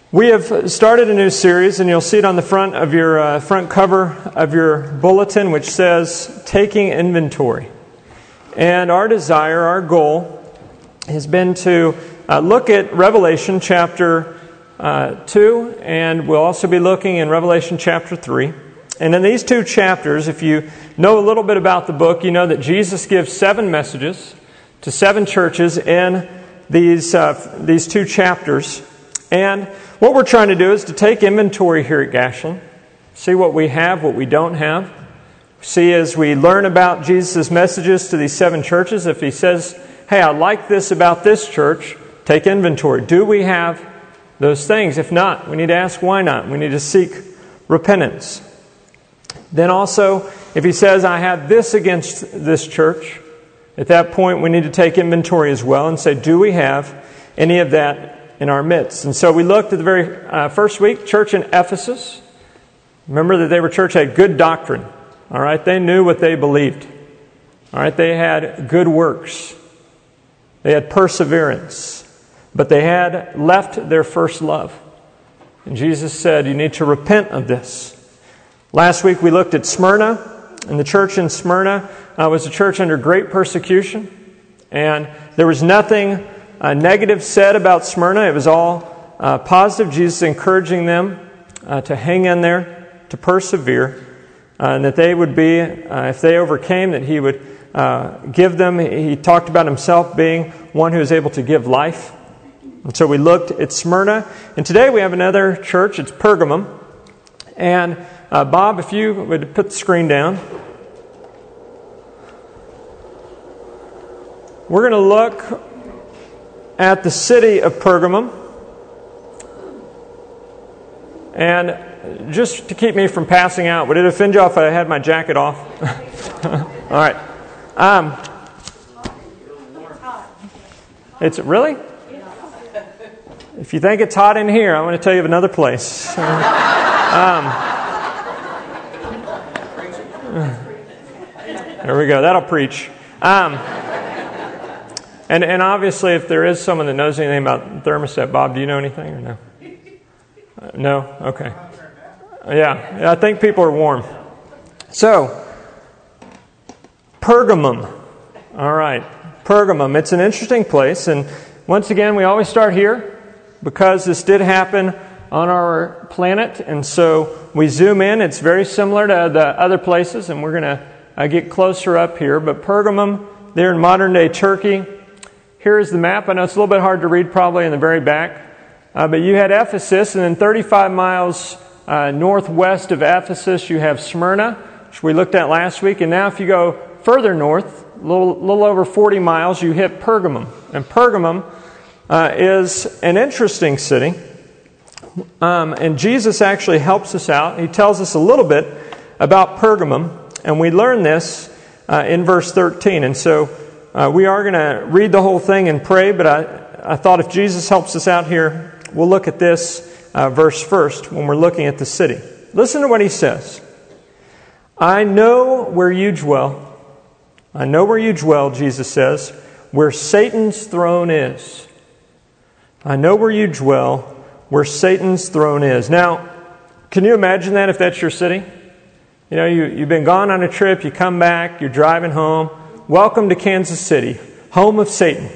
We have started a new series, and you'll see it on the front of your front cover of your bulletin, which says Taking Inventory. And our desire, our goal, has been to look at Revelation chapter 2, and we'll also be looking in Revelation chapter 3. And in these two chapters, if you know a little bit about the book, you know that Jesus gives 7 messages to 7 churches in these two chapters. And what we're trying to do is to take inventory here at Gashland, see what we have, what we don't have. See, as we learn about Jesus' messages to these 7 churches, if he says, hey, I like this about this church, take inventory. Do we have those things? If not, we need to ask why not. We need to seek repentance. Then also, if he says, I have this against this church, at that point we need to take inventory as well and say, do we have any of that in our midst? And so we looked at the very first week, church in Ephesus. Remember that they were church had good doctrine. All right, they knew what they believed. All right, they had good works. They had perseverance. But they had left their first love. And Jesus said, you need to repent of this. Last week we looked at Smyrna, and the church in Smyrna was a church under great persecution, and there was nothing negative said about Smyrna. It was all positive. Jesus encouraging them to hang in there, to persevere, and that they would be, if they overcame, that he would give them. He talked about himself being one who is able to give life. And so we looked at Smyrna, and today we have another church. It's Pergamum, and Bob, if you would put the screen down. We're going to look at the city of Pergamum. And just to keep me from passing out, would it offend you if I had my jacket off? All right. It's really? If you think it's hot in here, I want to tell you of another place. There we go. That'll preach. And obviously, if there is someone that knows anything about thermostat, Bob, do you know anything or no? No? Okay. Yeah, I think people are warm. So, Pergamum. All right. Pergamum. It's an interesting place. And once again, we always start here because this did happen on our planet. And so we zoom in. It's very similar to the other places. And we're going to get closer up here. But Pergamum, there in modern-day Turkey. Here is the map. I know it's a little bit hard to read probably in the very back. But you had Ephesus, and then 35 miles northwest of Ephesus, you have Smyrna, which we looked at last week. And now if you go further north, a little over 40 miles, you hit Pergamum. And Pergamum is an interesting city. And Jesus actually helps us out. He tells us a little bit about Pergamum. And we learn this in verse 13. And so we are going to read the whole thing and pray, but I thought if Jesus helps us out here, we'll look at this verse first when we're looking at the city. Listen to what he says. I know where you dwell. I know where you dwell, Jesus says, where Satan's throne is. I know where you dwell, where Satan's throne is. Now, can you imagine that if that's your city? You know, you've been gone on a trip, you come back, you're driving home. Welcome to Kansas City, home of Satan.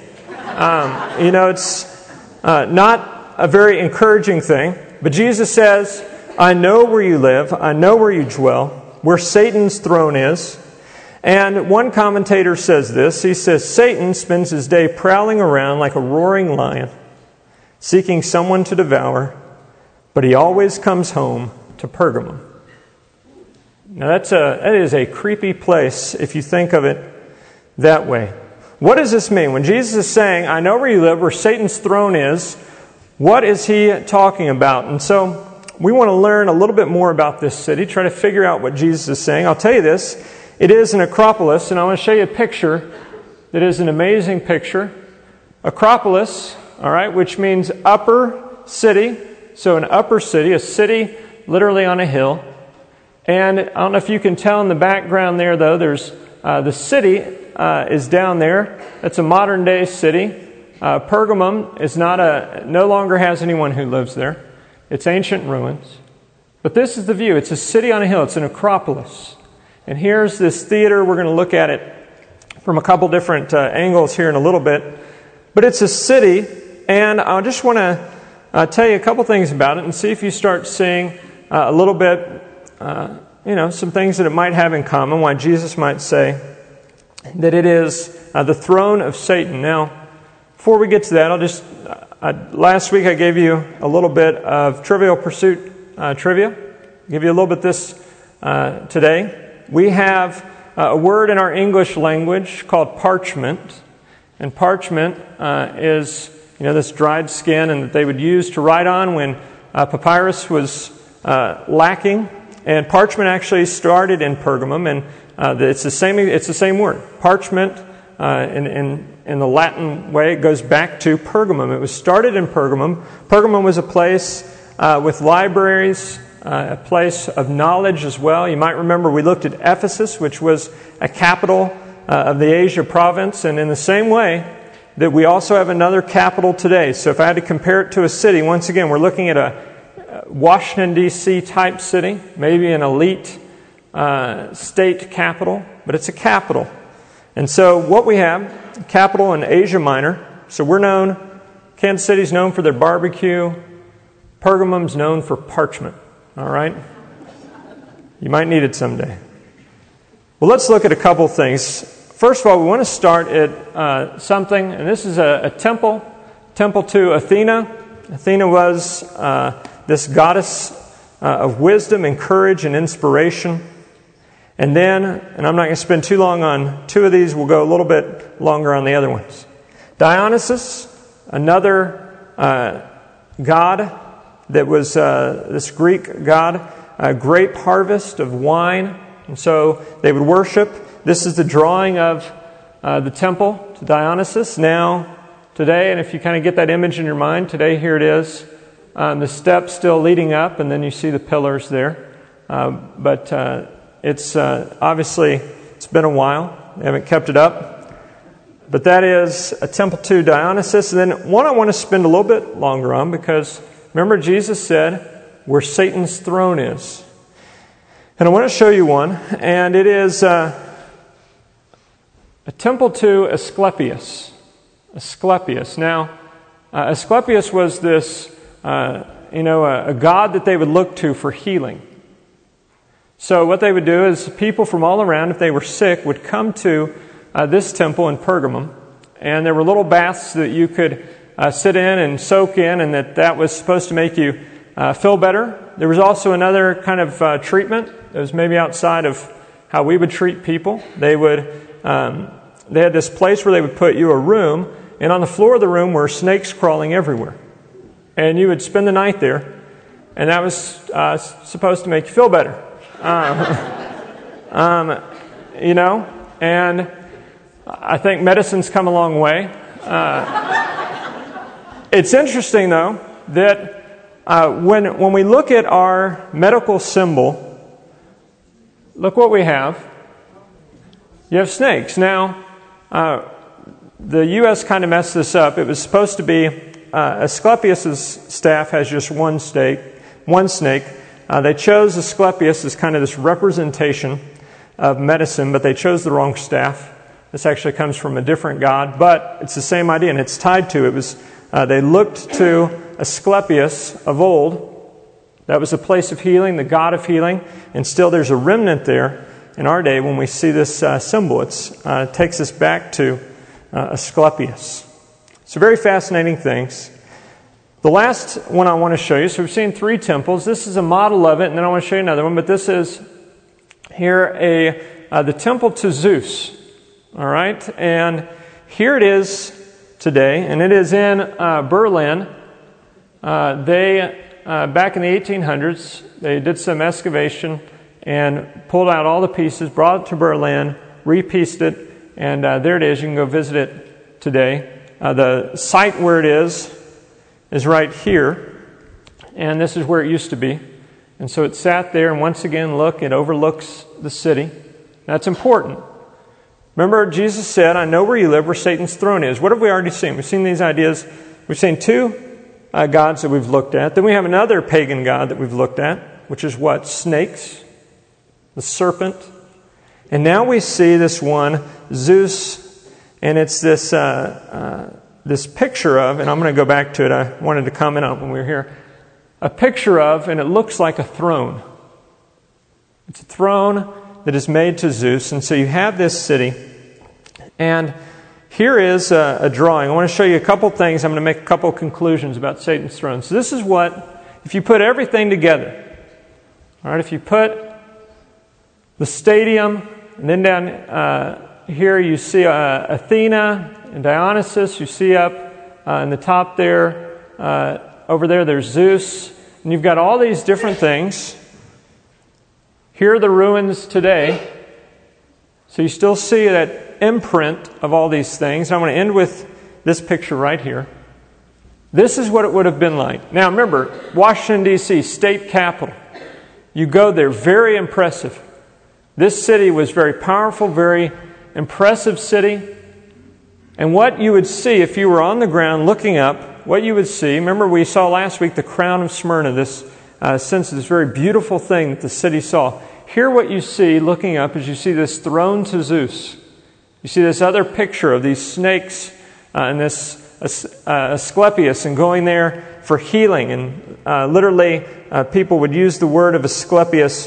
It's not a very encouraging thing. But Jesus says, I know where you live. I know where you dwell, where Satan's throne is. And one commentator says this. He says, Satan spends his day prowling around like a roaring lion, seeking someone to devour, but he always comes home to Pergamum. Now that is a creepy place if you think of it that way. What does this mean? When Jesus is saying, I know where you live, where Satan's throne is, what is he talking about? And so we want to learn a little bit more about this city, try to figure out what Jesus is saying. I'll tell you this, it is an Acropolis, and I want to show you a picture that is an amazing picture. Acropolis, all right, which means upper city. So an upper city, a city literally on a hill. And I don't know if you can tell in the background there, though, there's the city is down there. It's a modern day city. Pergamum is no longer has anyone who lives there. It's ancient ruins. But this is the view. It's a city on a hill. It's an acropolis. And here's this theater. We're going to look at it from a couple different angles here in a little bit. But it's a city, and I just want to tell you a couple things about it and see if you start seeing a little bit, some things that it might have in common, why Jesus might say that it is the throne of Satan. Now, before we get to that, last week I gave you a little bit of Trivial Pursuit trivia. I'll give you a little bit this today. We have a word in our English language called parchment. And parchment is, this dried skin and that they would use to write on when papyrus was lacking. And parchment actually started in Pergamum, and it's the same word. Parchment, in the Latin way, it goes back to Pergamum. It was started in Pergamum. Pergamum was a place with libraries, a place of knowledge as well. You might remember we looked at Ephesus, which was a capital of the Asia province, and in the same way that we also have another capital today. So if I had to compare it to a city, once again, we're looking at a Washington, D.C. type city, maybe an elite state capital, but it's a capital. And so what we have, capital in Asia Minor, so Kansas City's known for their barbecue, Pergamum's known for parchment, all right? You might need it someday. Well, let's look at a couple things. First of all, we want to start at something, and this is a temple to Athena. Athena was this goddess of wisdom and courage and inspiration. And then, and I'm not going to spend too long on two of these, we'll go a little bit longer on the other ones. Dionysus, another god that was this Greek god, a grape harvest of wine. And so they would worship. This is the drawing of the temple to Dionysus. Now, today, and if you kind of get that image in your mind, today here it is. The steps still leading up, and then you see the pillars there. But it's obviously, it's been a while. They haven't kept it up. But that is a temple to Dionysus. And then one I want to spend a little bit longer on, because remember Jesus said where Satan's throne is. And I want to show you one, and it is a temple to Asclepius. Asclepius. Now, Asclepius was this, a god that they would look to for healing. So what they would do is people from all around, if they were sick, would come to this temple in Pergamum, and there were little baths that you could sit in and soak in, and that was supposed to make you feel better. There was also another kind of treatment that was maybe outside of how we would treat people. They had this place where they would put you a room, and on the floor of the room were snakes crawling everywhere. And you would spend the night there, and that was supposed to make you feel better. And I think medicine's come a long way. It's interesting, though, that when we look at our medical symbol, look what we have. You have snakes. Now, the U.S. kind of messed this up. It was supposed to be Asclepius' staff has just one snake. They chose Asclepius as kind of this representation of medicine, but they chose the wrong staff. This actually comes from a different god, but it's the same idea, and it's tied to it. Was they looked to Asclepius of old. That was a place of healing, the god of healing, and still there's a remnant there in our day when we see this symbol. It takes us back to Asclepius. So very fascinating things. The last one I want to show you, so we've seen three temples. This is a model of it, and then I want to show you another one, but this is here the temple to Zeus. All right, and here it is today, and it is in Berlin. They back in the 1800s, they did some excavation and pulled out all the pieces, brought it to Berlin, repieced it, and there it is. You can go visit it today. The site where it is right here, and this is where it used to be. And so it sat there, and once again, look, it overlooks the city. That's important. Remember, Jesus said, I know where you live, where Satan's throne is. What have we already seen? We've seen these ideas. We've seen two gods that we've looked at. Then we have another pagan god that we've looked at, which is what? Snakes, the serpent. And now we see this one, Zeus, and it's this this picture of, and I'm going to go back to it, I wanted to comment on it when we were here, a picture of, and it looks like a throne. It's a throne that is made to Zeus, and so you have this city, and here is a drawing. I want to show you a couple things. I'm going to make a couple conclusions about Satan's throne. So this is what, if you put everything together, all right, if you put the stadium, and then down here you see Athena and Dionysus. You see up in the top there, over there, there's Zeus. And you've got all these different things. Here are the ruins today. So you still see that imprint of all these things. I'm going to end with this picture right here. This is what it would have been like. Now remember, Washington, D.C., state capital. You go there, very impressive. This city was very powerful, very impressive city. And what you would see if you were on the ground looking up, what you would see, remember we saw last week the crown of Smyrna, this sense of this very beautiful thing that the city saw. Here what you see looking up is you see this throne to Zeus. You see this other picture of these snakes and this Asclepius and going there for healing. And literally people would use the word of Asclepius,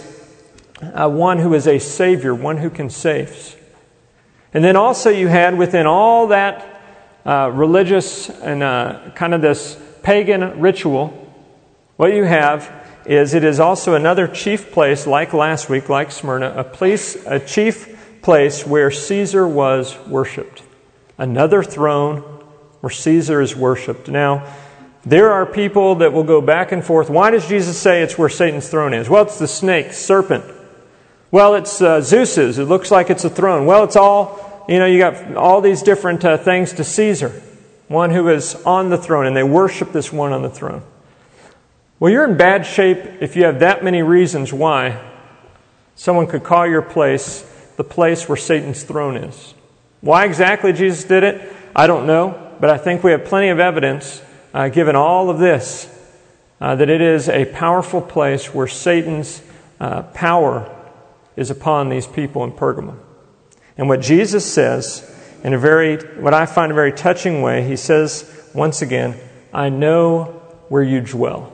one who is a savior, one who can save. And then also you had within all that religious and kind of this pagan ritual, what you have is it is also another chief place, like last week, like Smyrna, a chief place where Caesar was worshipped. Another throne where Caesar is worshipped. Now, there are people that will go back and forth. Why does Jesus say it's where Satan's throne is? Well, it's the snake, serpent. Well, it's Zeus's. It looks like it's a throne. Well, it's all, you got all these different things to Caesar, one who is on the throne, and they worship this one on the throne. Well, you're in bad shape if you have that many reasons why someone could call your place the place where Satan's throne is. Why exactly Jesus did it, I don't know, but I think we have plenty of evidence, given all of this, that it is a powerful place where Satan's power is upon these people in Pergamum. And what Jesus says, in what I find a very touching way, he says, once again, I know where you dwell.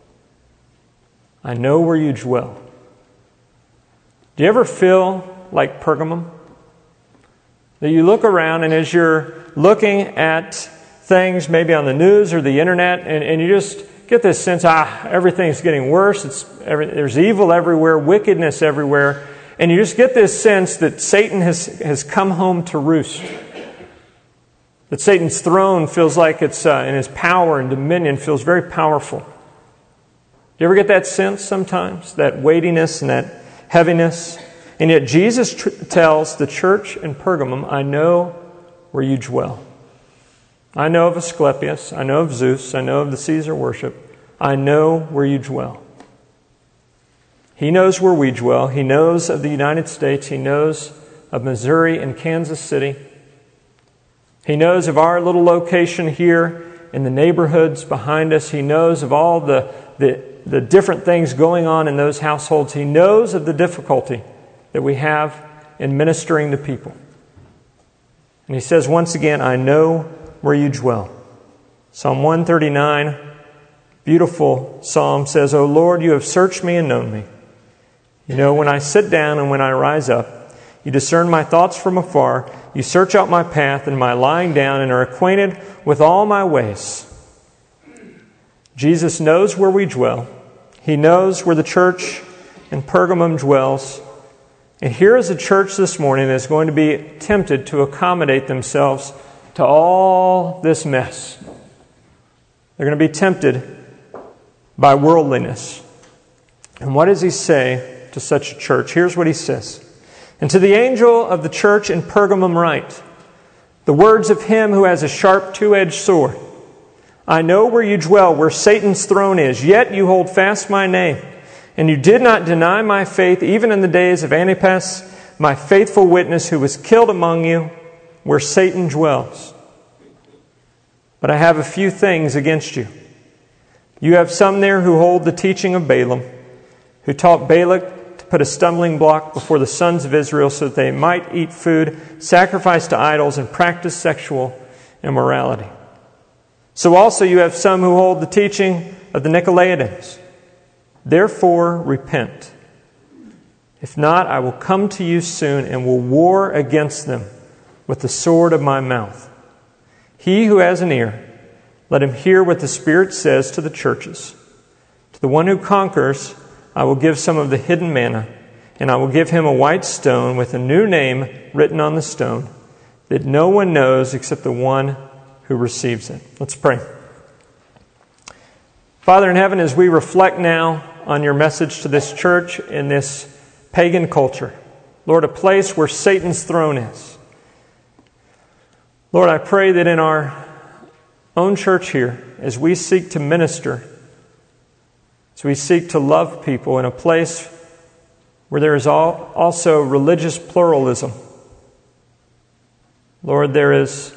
I know where you dwell. Do you ever feel like Pergamum? That you look around and as you're looking at things maybe on the news or the internet and you just get this sense, everything's getting worse. There's evil everywhere, wickedness everywhere. And you just get this sense that Satan has come home to roost. That Satan's throne feels like it's in his power and dominion feels very powerful. Do you ever get that sense sometimes? That weightiness and that heaviness? And yet Jesus tells the church in Pergamum, I know where you dwell. I know of Asclepius. I know of Zeus. I know of the Caesar worship. I know where you dwell. He knows where we dwell. He knows of the United States. He knows of Missouri and Kansas City. He knows of our little location here in the neighborhoods behind us. He knows of all the different things going on in those households. He knows of the difficulty that we have in ministering to people. And he says once again, I know where you dwell. Psalm 139, beautiful psalm, says, O Lord, you have searched me and known me. You know when I sit down and when I rise up. You discern my thoughts from afar. You search out my path and my lying down and are acquainted with all my ways. Jesus knows where we dwell. He knows where the church in Pergamum dwells. And here is a church this morning that is going to be tempted to accommodate themselves to all this mess. They're going to be tempted by worldliness. And what does he say to such a church? Here's what he says. And to the angel of the church in Pergamum write, the words of him who has a sharp two-edged sword. I know where you dwell, where Satan's throne is, yet you hold fast my name. And you did not deny my faith, even in the days of Antipas, my faithful witness, who was killed among you, where Satan dwells. But I have a few things against you. You have some there who hold the teaching of Balaam, who taught Balak to put a stumbling block before the sons of Israel so that they might eat food sacrificed to idols and practice sexual immorality. So also you have some who hold the teaching of the Nicolaitans. Therefore repent. If not, I will come to you soon and will war against them with the sword of my mouth. He who has an ear, let him hear what the Spirit says to the churches. To the one who conquers, I will give some of the hidden manna, and I will give him a white stone with a new name written on the stone, that no one knows except the one who receives it. Let's pray. Father in heaven, as we reflect now on your message to this church in this pagan culture, Lord, a place where Satan's throne is. Lord, I pray that in our own church here, as we seek to minister, as we seek to love people in a place where there is also religious pluralism, Lord, there is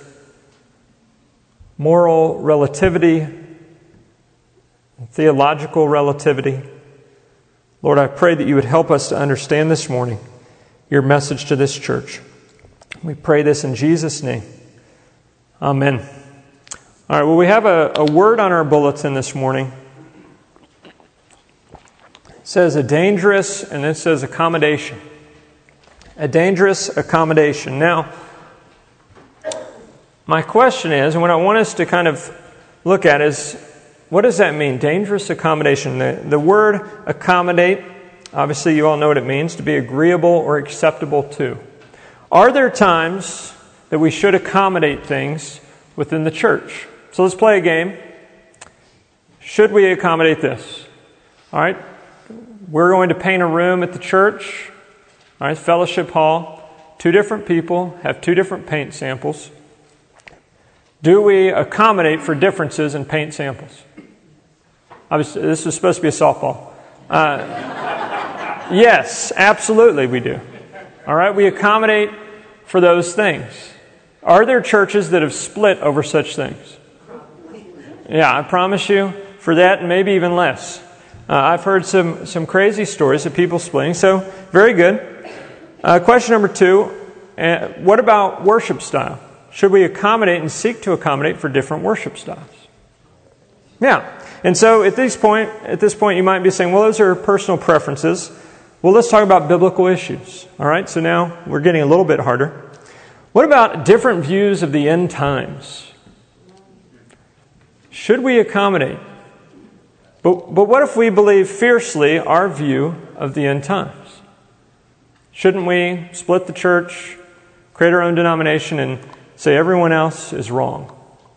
moral relativity, theological relativity. Lord, I pray that you would help us to understand this morning your message to this church. We pray this in Jesus' name. Amen. All right, well, we have a word on our bulletin this morning. It says a dangerous, and it says accommodation. A dangerous accommodation. Now, my question is, and what I want us to kind of look at is, what does that mean? Dangerous accommodation. The word accommodate, obviously you all know what it means, to be agreeable or acceptable to. Are there times that we should accommodate things within the church? So let's play a game. Should we accommodate this? All right. We're going to paint a room at the church. All right, fellowship hall. 2 different people have 2 different paint samples. Do we accommodate for differences in paint samples? Obviously, this is supposed to be a softball. Yes, absolutely we do. All right, we accommodate for those things. Are there churches that have split over such things? Yeah, I promise you, for that and maybe even less. I've heard some crazy stories of people splitting, so very good. Question number 2, what about worship style? Should we accommodate and seek to accommodate for different worship styles? Yeah. And so at this point, you might be saying, well, those are personal preferences. Well, let's talk about biblical issues. All right, so now we're getting a little bit harder. What about different views of the end times? Should we accommodate? But what if we believe fiercely our view of the end times? Shouldn't we split the church, create our own denomination, and say everyone else is wrong?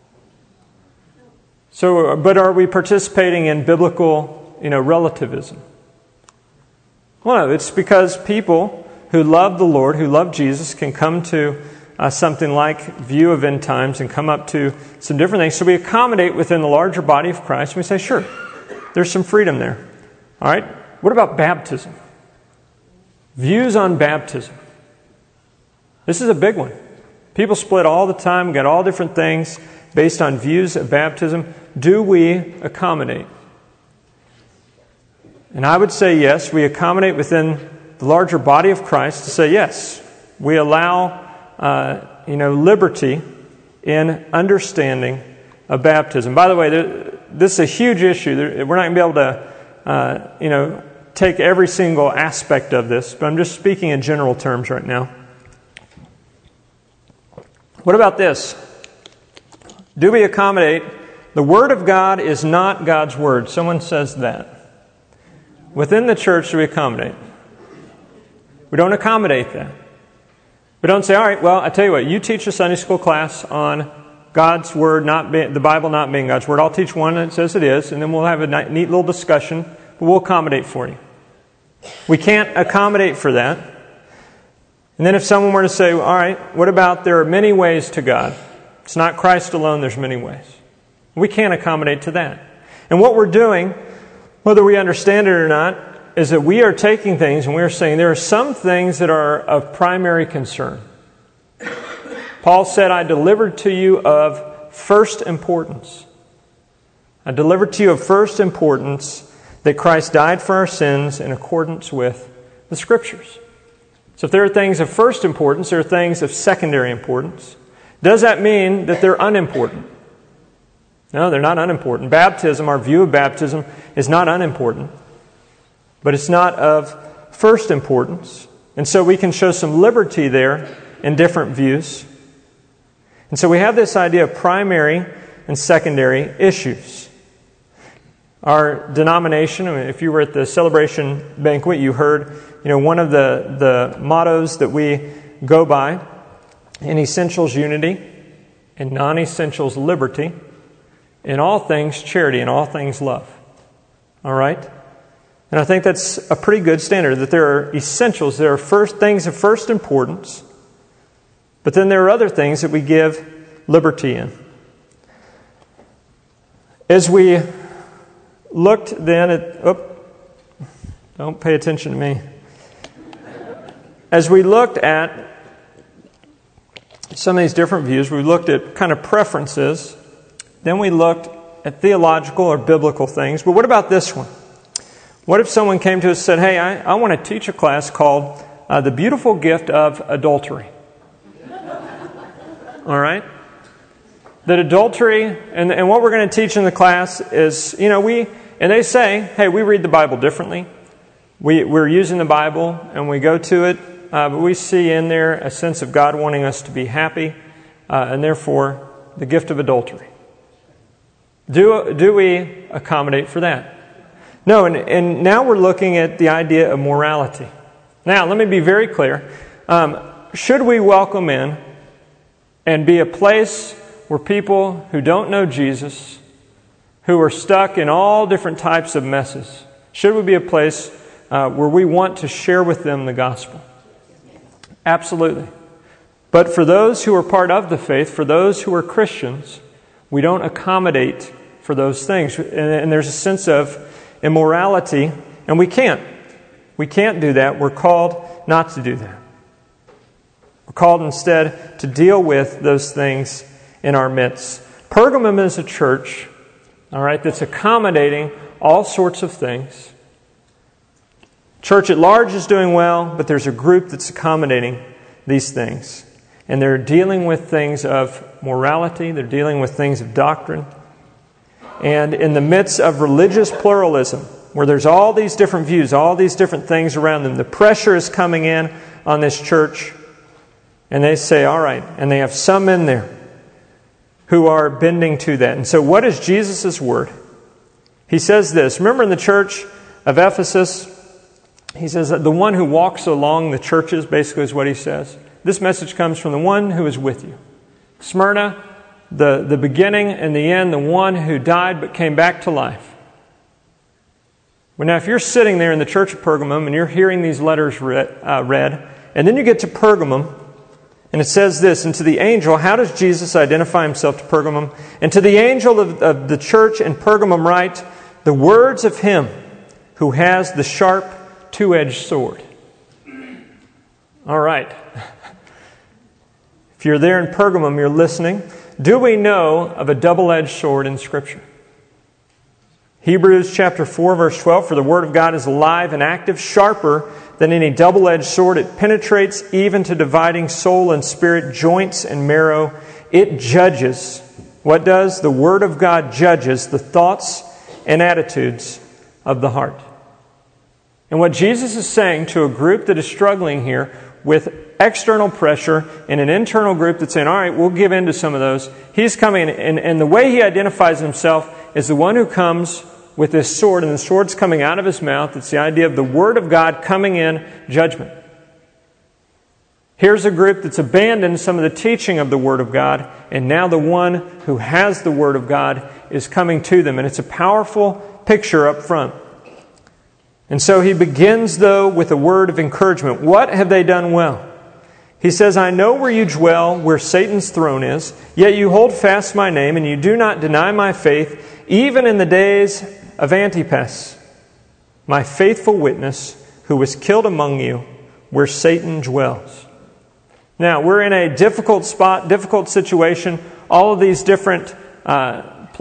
So, but are we participating in biblical, relativism? Well, no, it's because people who love the Lord, who love Jesus, can come to something like view of end times and come up to some different things. So we accommodate within the larger body of Christ. And we say, sure, there's some freedom there. All right, what about baptism? Views on baptism. This is a big one. People split all the time, got all different things based on views of baptism. Do we accommodate? And I would say yes, we accommodate within the larger body of Christ to say yes. We allow, liberty in understanding of baptism. By the way, this is a huge issue. We're not going to be able to, take every single aspect of this, but I'm just speaking in general terms right now. What about this? Do we accommodate? The Word of God is not God's Word. Someone says that. Within the church, do we accommodate? We don't accommodate that. We don't say, all right, well, I tell you what, you teach a Sunday school class on God's Word, the Bible not being God's Word. I'll teach one that says it is, and then we'll have a neat little discussion, but we'll accommodate for you. We can't accommodate for that. And then if someone were to say, all right, what about there are many ways to God? It's not Christ alone, there's many ways. We can't accommodate to that. And what we're doing, whether we understand it or not, is that we are taking things and we're saying there are some things that are of primary concern. Paul said, I delivered to you of first importance. I deliver to you of first importance that Christ died for our sins in accordance with the Scriptures. So if there are things of first importance, there are things of secondary importance. Does that mean that they're unimportant? No, they're not unimportant. Baptism, our view of baptism, is not unimportant, but it's not of first importance. And so we can show some liberty there in different views. And so we have this idea of primary and secondary issues. Our denomination, I mean, if you were at the celebration banquet, you heard, one of the mottos that we go by: in essentials, unity; in non-essentials, liberty; in all things, charity; in all things, love. All right? And I think that's a pretty good standard, that there are essentials, there are first things of first importance, but then there are other things that we give liberty in. As we looked then at... don't pay attention to me. As we looked at some of these different views, we looked at kind of preferences, then we looked at theological or biblical things. But what about this one? What if someone came to us and said, hey, I want to teach a class called The Beautiful Gift of Adultery. All right? That adultery, and what we're going to teach in the class is, and they say, hey, we read the Bible differently. We're using the Bible and we go to it, but we see in there a sense of God wanting us to be happy, and therefore the gift of adultery. Do we accommodate for that? No, and now we're looking at the idea of morality. Now, let me be very clear. Should we welcome in and be a place where people who don't know Jesus, who are stuck in all different types of messes, should we be a place where we want to share with them the gospel? Absolutely. But for those who are part of the faith, for those who are Christians, we don't accommodate for those things. And there's a sense of immorality, and we can't. We can't do that. We're called not to do that. We're called instead to deal with those things in our midst. Pergamum is a church, all right, that's accommodating all sorts of things. Church at large is doing well, but there's a group that's accommodating these things. And they're dealing with things of morality. They're dealing with things of doctrine. And in the midst of religious pluralism, where there's all these different views, all these different things around them, the pressure is coming in on this church. And they say, all right, and they have some in there who are bending to that. And so what is Jesus' word? He says this. Remember in the church of Ephesus, he says that the one who walks along the churches, basically is what he says. This message comes from the one who is with you. Smyrna, the beginning and the end, the one who died but came back to life. Well, now if you're sitting there in the church of Pergamum and you're hearing these letters read, and then you get to Pergamum, and it says this, and to the angel, how does Jesus identify himself to Pergamum? And to the angel of the church in Pergamum write, the words of him who has the sharp two-edged sword. All right. If you're there in Pergamum, you're listening. Do we know of a double-edged sword in Scripture? Hebrews chapter 4, verse 12, for the Word of God is alive and active, sharper than any double-edged sword. It penetrates even to dividing soul and spirit, joints and marrow. It judges. What does? The Word of God judges the thoughts and attitudes of the heart. And what Jesus is saying to a group that is struggling here with external pressure and an internal group that's saying, all right, we'll give in to some of those. He's coming, and the way he identifies himself is the one who comes with this sword, and the sword's coming out of his mouth. It's the idea of the Word of God coming in judgment. Here's a group that's abandoned some of the teaching of the Word of God, and now the one who has the Word of God is coming to them. And it's a powerful picture up front. And so he begins, though, with a word of encouragement. What have they done well? He says, I know where you dwell, where Satan's throne is, yet you hold fast my name, and you do not deny my faith, even in the days of Antipas, my faithful witness, who was killed among you, where Satan dwells. Now, we're in a difficult spot, difficult situation. All of these different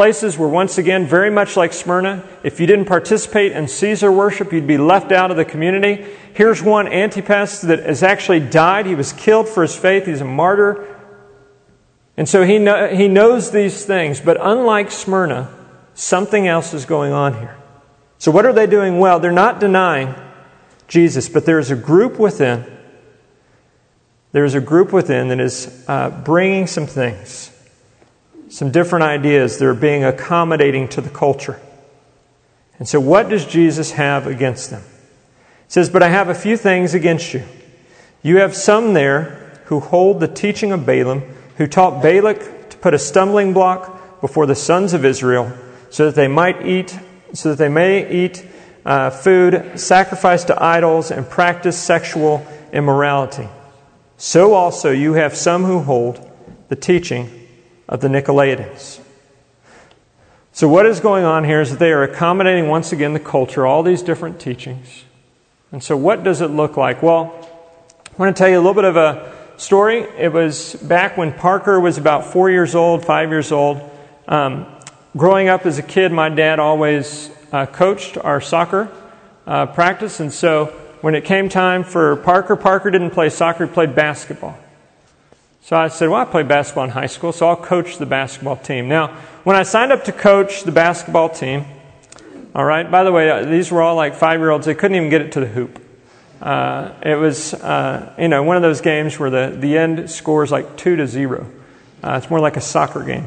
places were once again very much like Smyrna. If you didn't participate in Caesar worship, you'd be left out of the community. Here's one, Antipas, that has actually died. He was killed for his faith. He's a martyr. And so he knows these things. But unlike Smyrna, something else is going on here. So what are they doing well? They're not denying Jesus, but there is a group within. There is a group within that is bringing some things. Some different ideas that are being accommodating to the culture. And so what does Jesus have against them? It says, but I have a few things against you. You have some there who hold the teaching of Balaam, who taught Balak to put a stumbling block before the sons of Israel, so that they may eat food sacrificed to idols and practice sexual immorality. So also you have some who hold the teaching of the Nicolaitans. So what is going on here is that they are accommodating once again the culture, all these different teachings. And so what does it look like? Well, I want to tell you a little bit of a story. It was back when Parker was about 4 years old, 5 years old. Growing up as a kid, my dad always coached our soccer practice. And so when it came time for Parker didn't play soccer, he played basketball. So I said, well, I played basketball in high school, so I'll coach the basketball team. Now, when I signed up to coach the basketball team, all right, by the way, these were all like 5-year-olds. They couldn't even get it to the hoop. It was, one of those games where the end score is like 2-0. It's more like a soccer game.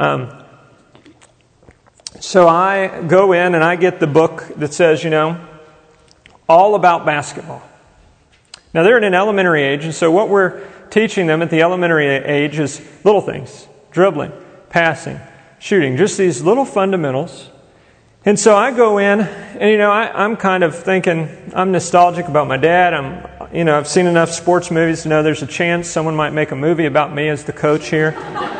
So I go in and I get the book that says, all about basketball. Now, they're in an elementary age, and so what we're teaching them at the elementary age is little things: dribbling, passing, shooting, just these little fundamentals. And so I go in, and I'm kind of thinking, I'm nostalgic about my dad. I've seen enough sports movies to know there's a chance someone might make a movie about me as the coach here.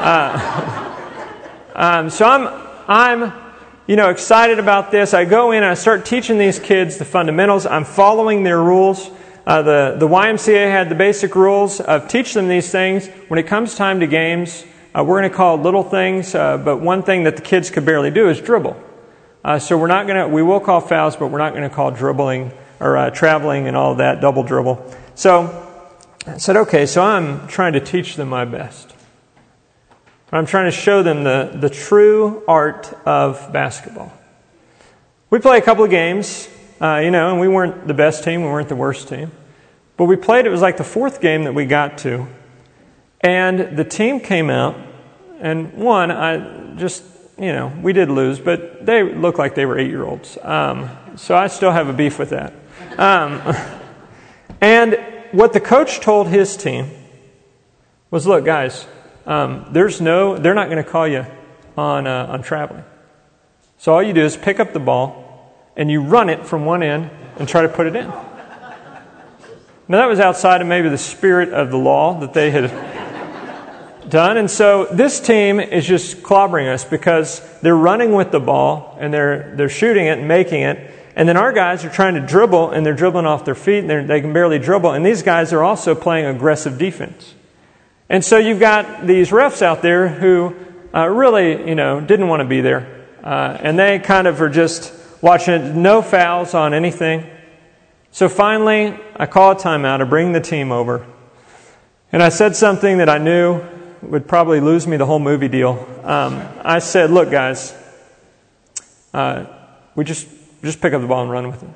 So I'm excited about this. I go in and I start teaching these kids the fundamentals. I'm following their rules. The YMCA had the basic rules of teach them these things. When it comes time to games, we're going to call little things, but one thing that the kids could barely do is dribble. So we will call fouls, but we're not going to call dribbling or traveling and all of that, double dribble. So I said, okay, so I'm trying to teach them my best. I'm trying to show them the true art of basketball. We play a couple of games. And we weren't the best team, we weren't the worst team. But we played, it was like the fourth game that we got to. And the team came out and won. We did lose, but they looked like they were 8-year-olds. So I still have a beef with that. And what the coach told his team was, look, guys, they're not going to call you on traveling. So all you do is pick up the ball, and you run it from one end and try to put it in. Now, that was outside of maybe the spirit of the law that they had done. And so this team is just clobbering us because they're running with the ball and they're shooting it and making it. And then our guys are trying to dribble, and they're dribbling off their feet, and they can barely dribble. And these guys are also playing aggressive defense. And so you've got these refs out there who really, didn't want to be there. And they kind of are just watching it, no fouls on anything. So finally, I call a timeout. I bring the team over. And I said something that I knew would probably lose me the whole movie deal. I said, look, guys, we just pick up the ball and run with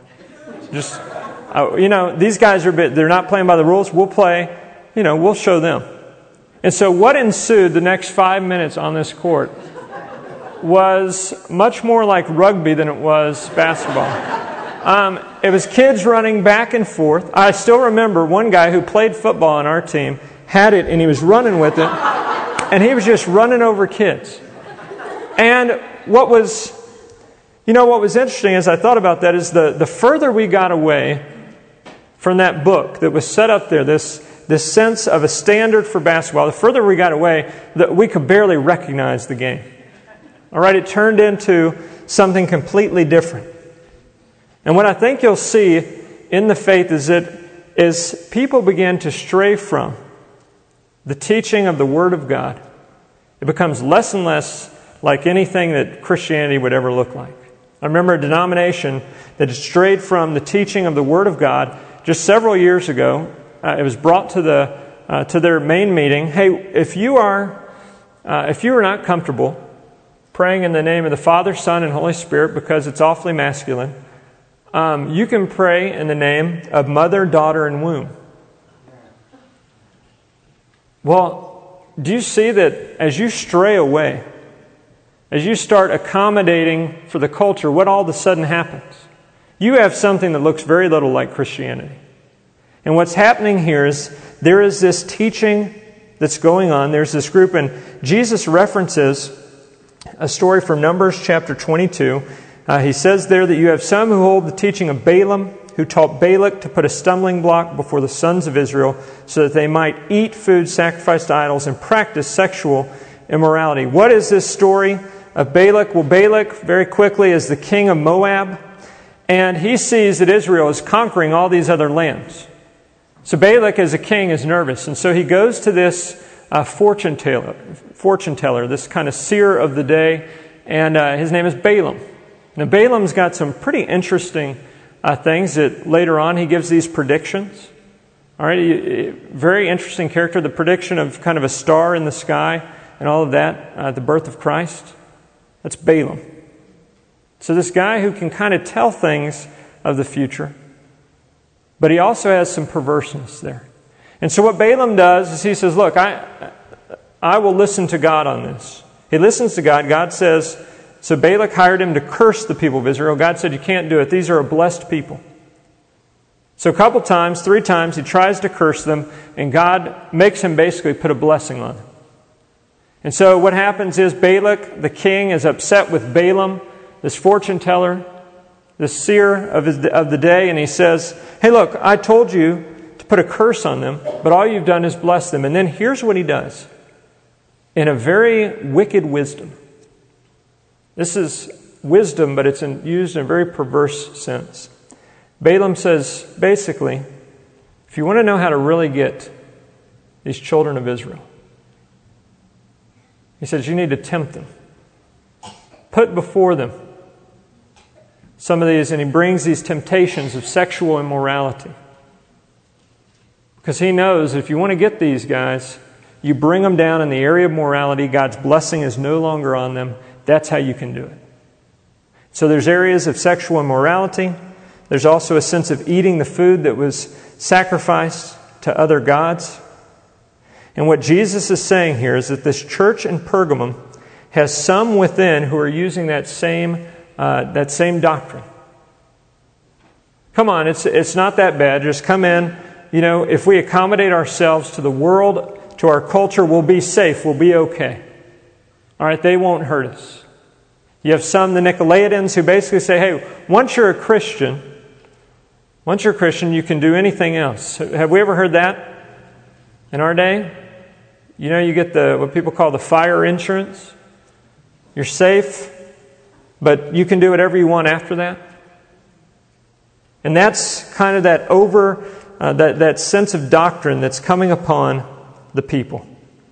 it. These guys they're not playing by the rules. We'll play, we'll show them. And so what ensued the next 5 minutes on this court was much more like rugby than it was basketball. It was kids running back and forth. I still remember one guy who played football on our team had it, and he was running with it, and he was just running over kids. And what was interesting as I thought about that is the further we got away from that book that was set up there, this sense of a standard for basketball, the further we got away, that we could barely recognize the game. All right, it turned into something completely different. And what I think you'll see in the faith is people begin to stray from the teaching of the Word of God. It becomes less and less like anything that Christianity would ever look like. I remember a denomination that had strayed from the teaching of the Word of God just several years ago. It was brought to their main meeting. Hey, if you are not comfortable praying in the name of the Father, Son, and Holy Spirit because it's awfully masculine, you can pray in the name of Mother, Daughter, and Womb. Well, do you see that as you stray away, as you start accommodating for the culture, what all of a sudden happens? You have something that looks very little like Christianity. And what's happening here is there is this teaching that's going on. There's this group, and Jesus references a story from Numbers chapter 22. He says there that you have some who hold the teaching of Balaam, who taught Balak to put a stumbling block before the sons of Israel so that they might eat food sacrificed to idols and practice sexual immorality. What is this story of Balak? Well, Balak, very quickly, is the king of Moab, and he sees that Israel is conquering all these other lands. So Balak, as a king, is nervous, and so he goes to this fortune teller, this kind of seer of the day, and his name is Balaam. Now, Balaam's got some pretty interesting things that later on he gives these predictions. All right, very interesting character. The prediction of kind of a star in the sky and all of that, the birth of Christ. That's Balaam. So this guy who can kind of tell things of the future, but he also has some perverseness there. And so what Balaam does is he says, look, I will listen to God on this. He listens to God. God says, so Balak hired him to curse the people of Israel. God said, you can't do it. These are a blessed people. So a couple times, 3 times, he tries to curse them, and God makes him basically put a blessing on them. And so what happens is Balak, the king, is upset with Balaam, this fortune teller, this seer of the day, and he says, hey, look, I told you to put a curse on them, but all you've done is bless them. And then here's what he does. In a very wicked wisdom. This is wisdom, but it's used in a very perverse sense. Balaam says, basically, if you want to know how to really get these children of Israel, he says you need to tempt them. Put before them some of these, and he brings these temptations of sexual immorality. Because he knows if you want to get these guys, you bring them down in the area of morality, God's blessing is no longer on them. That's how you can do it. So there's areas of sexual immorality. There's also a sense of eating the food that was sacrificed to other gods. And what Jesus is saying here is that this church in Pergamum has some within who are using that same doctrine. Come on, it's not that bad. Just come in. You know, if we accommodate ourselves to the world, to our culture, we'll be safe. We'll be okay. All right, they won't hurt us. You have some, the Nicolaitans, who basically say, hey, once you're a Christian, you can do anything else. Have we ever heard that in our day? You know, you get what people call the fire insurance. You're safe, but you can do whatever you want after that. And that's kind of that sense of doctrine that's coming upon the people.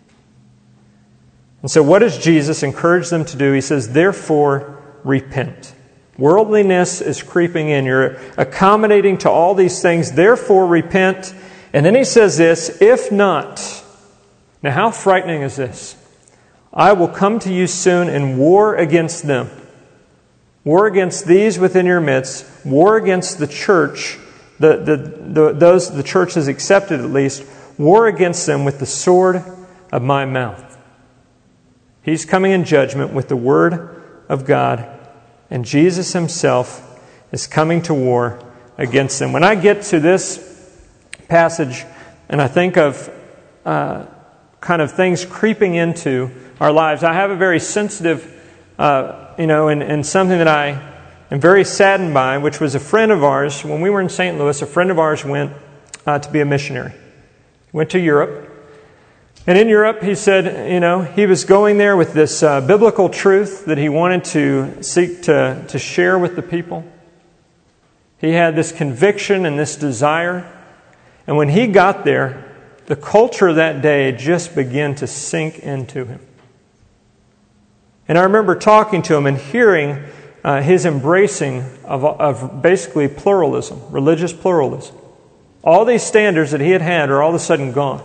And so what does Jesus encourage them to do? He says, therefore, repent. Worldliness is creeping in. You're accommodating to all these things. Therefore, repent. And then he says this, if not. Now, how frightening is this? I will come to you soon and war against them. War against these within your midst. War against the church, those the church has accepted at least. War against them with the sword of my mouth. He's coming in judgment with the Word of God, and Jesus Himself is coming to war against them. When I get to this passage, and I think of kind of things creeping into our lives, I have a very sensitive, and something that I am very saddened by, which was a friend of ours. When we were in St. Louis, a friend of ours went to be a missionary. He went to Europe. And in Europe, he said, he was going there with this biblical truth that he wanted to seek to share with the people. He had this conviction and this desire. And when he got there, the culture of that day just began to sink into him. And I remember talking to him and hearing his embracing of basically pluralism, religious pluralism. All these standards that he had are all of a sudden gone.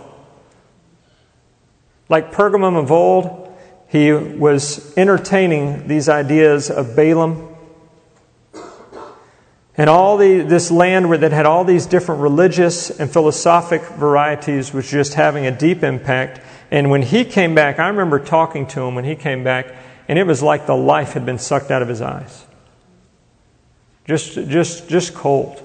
Like Pergamum of old, he was entertaining these ideas of Balaam. And this land that had all these different religious and philosophic varieties was just having a deep impact. And when he came back, I remember talking to him when he came back, and it was like the life had been sucked out of his eyes. Just cold.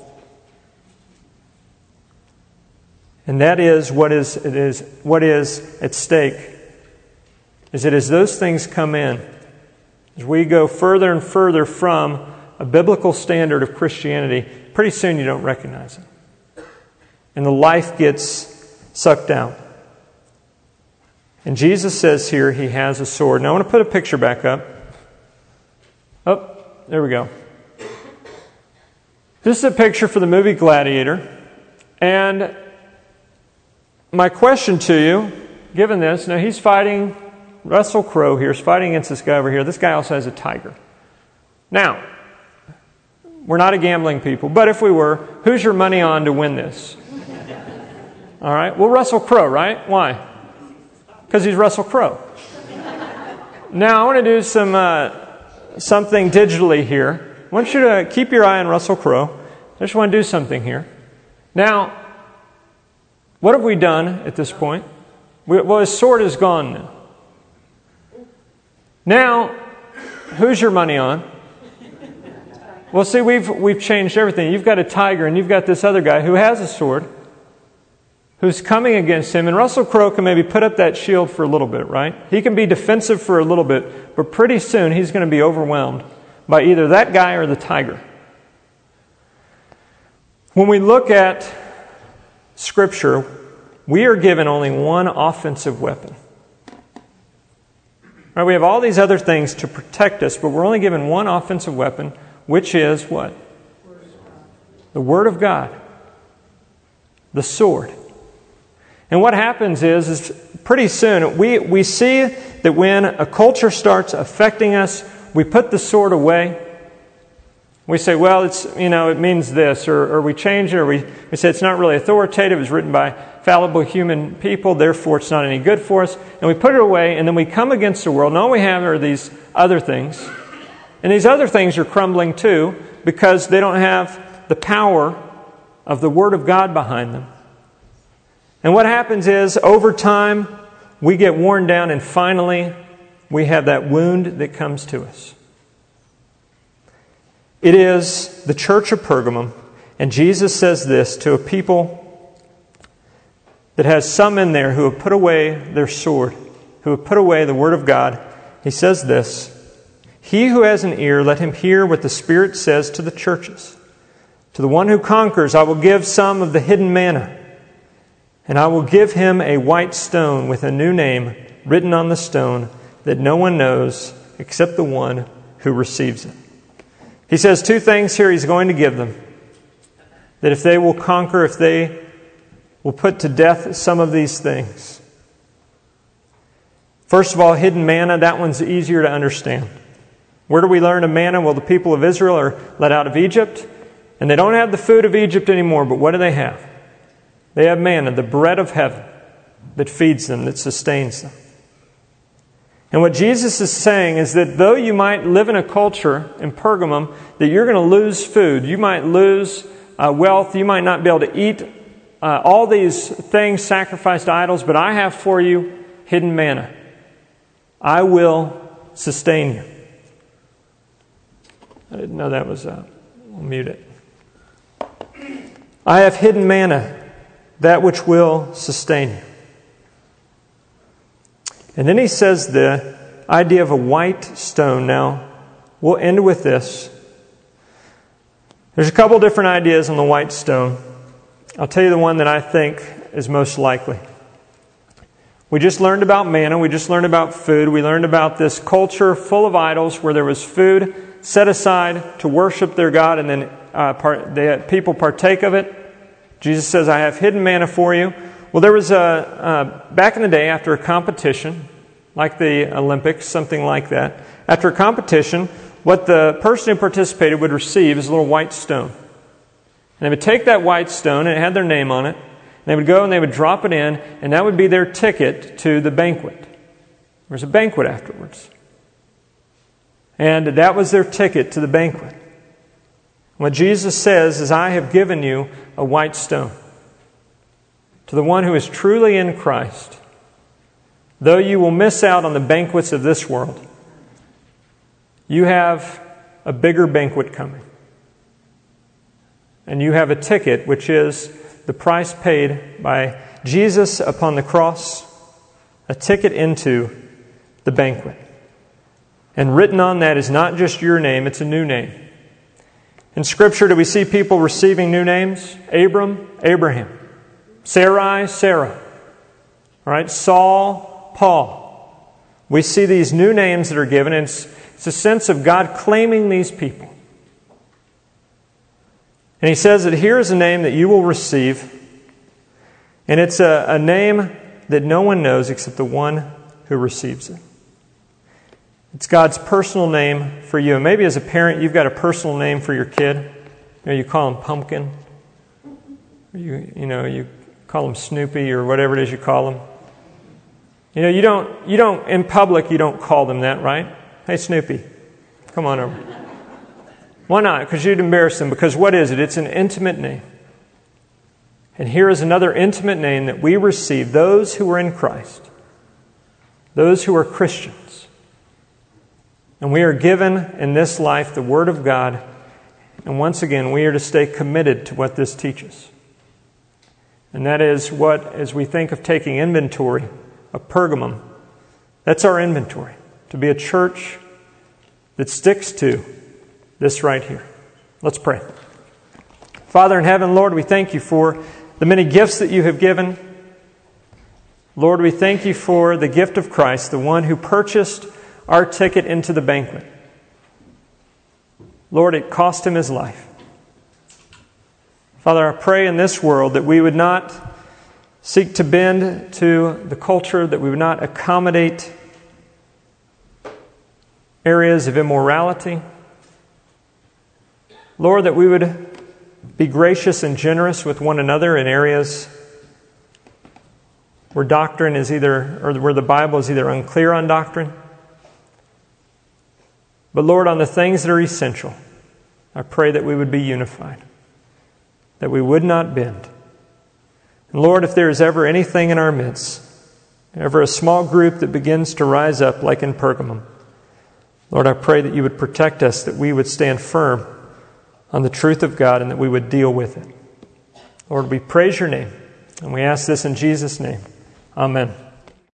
And that is what is at stake. Is that as those things come in, as we go further and further from a biblical standard of Christianity, pretty soon you don't recognize it. And the life gets sucked out. And Jesus says here he has a sword. Now I want to put a picture back up. Oh, there we go. This is a picture for the movie Gladiator. And my question to you, given this, now he's fighting, Russell Crowe here is fighting against this guy over here. This guy also has a tiger. Now, we're not a gambling people, but if we were, who's your money on to win this? All right, well, Russell Crowe, right? Why? Because he's Russell Crowe. Now, I want to do something digitally here. I want you to keep your eye on Russell Crowe. I just want to do something here. Now, what have we done at this point? Well, his sword is gone now. Now, who's your money on? Well, see, we've changed everything. You've got a tiger, and you've got this other guy who has a sword, who's coming against him. And Russell Crowe can maybe put up that shield for a little bit, right? He can be defensive for a little bit, but pretty soon he's going to be overwhelmed by either that guy or the tiger. When we look at Scripture, we are given only one offensive weapon. Right, we have all these other things to protect us, but we're only given one offensive weapon, which is what? The Word of God. The sword. And what happens is pretty soon we see that when a culture starts affecting us, we put the sword away. We say, well, it means this, or we change it, or we say it's not really authoritative, it's written by fallible human people, therefore it's not any good for us. And we put it away, and then we come against the world, and all we have are these other things. And these other things are crumbling too, because they don't have the power of the Word of God behind them. And what happens is, over time, we get worn down, and finally, we have that wound that comes to us. It is the church of Pergamum, and Jesus says this to a people that has some in there who have put away their sword, who have put away the Word of God. He says this, "He who has an ear, let him hear what the Spirit says to the churches. To the one who conquers, I will give some of the hidden manna, and I will give him a white stone with a new name written on the stone that no one knows except the one who receives it." He says two things here he's going to give them. That if they will conquer, if they will put to death some of these things. First of all, hidden manna, that one's easier to understand. Where do we learn of manna? Well, the people of Israel are led out of Egypt, and they don't have the food of Egypt anymore, but what do they have? They have manna, the bread of heaven, that feeds them, that sustains them. And what Jesus is saying is that though you might live in a culture in Pergamum that you're going to lose food, you might lose wealth, you might not be able to eat all these things sacrificed to idols, but I have for you hidden manna. I will sustain you. I didn't know that was up. I'll mute it. I have hidden manna, that which will sustain you. And then he says the idea of a white stone. Now, we'll end with this. There's a couple different ideas on the white stone. I'll tell you the one that I think is most likely. We just learned about manna. We just learned about food. We learned about this culture full of idols where there was food set aside to worship their God, and then people partake of it. Jesus says, I have hidden manna for you. Well, there was back in the day, after a competition, like the Olympics, something like that. After a competition, what the person who participated would receive is a little white stone. And they would take that white stone, and it had their name on it, and they would go and they would drop it in, and that would be their ticket to the banquet. There was a banquet afterwards. And that was their ticket to the banquet. What Jesus says is, I have given you a white stone. To the one who is truly in Christ, though you will miss out on the banquets of this world, you have a bigger banquet coming. And you have a ticket, which is the price paid by Jesus upon the cross, a ticket into the banquet. And written on that is not just your name, it's a new name. In Scripture, do we see people receiving new names? Abram, Abraham. Sarai, Sarah. All right, Saul, Paul. We see these new names that are given, and it's a sense of God claiming these people. And He says that here is a name that you will receive, and it's a name that no one knows except the one who receives it. It's God's personal name for you. And maybe as a parent, you've got a personal name for your kid. You call him Pumpkin. You call him Snoopy or whatever it is you call him. You don't in public, you don't call them that, right? Hey, Snoopy, come on over. Why not? Because you'd embarrass them. Because what is it? It's an intimate name. And here is another intimate name that we receive, those who are in Christ, those who are Christians. And we are given in this life the Word of God. And once again, we are to stay committed to what this teaches. And that is what, as we think of taking inventory of Pergamum, that's our inventory. To be a church that sticks to this right here. Let's pray. Father in heaven, Lord, we thank you for the many gifts that you have given. Lord, we thank you for the gift of Christ, the one who purchased our ticket into the banquet. Lord, it cost Him His life. Father, I pray in this world that we would not seek to bend to the culture, that we would not accommodate areas of immorality. Lord, that we would be gracious and generous with one another in areas where doctrine is where the Bible is either unclear on doctrine. But Lord, on the things that are essential, I pray that we would be unified, that we would not bend. And Lord, if there is ever anything in our midst, ever a small group that begins to rise up like in Pergamum, Lord, I pray that you would protect us, that we would stand firm on the truth of God and that we would deal with it. Lord, we praise your name and we ask this in Jesus' name. Amen.